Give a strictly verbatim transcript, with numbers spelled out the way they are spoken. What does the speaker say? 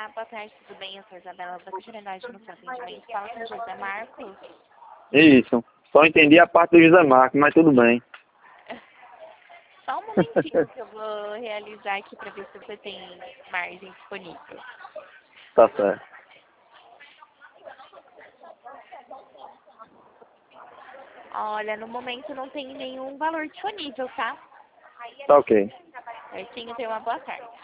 Olá, boa tarde, tudo bem? Eu sou Isabela da Continuidade no seu atendimento. Fala com o José Marcos. Isso. Só entendi a parte do José Marcos, mas tudo bem. Só um momentinho que eu vou realizar aqui para ver se você tem margem disponível. Tá certo. Olha, no momento não tem nenhum valor disponível, tá? Tá ok. Certinho, tenha uma boa tarde.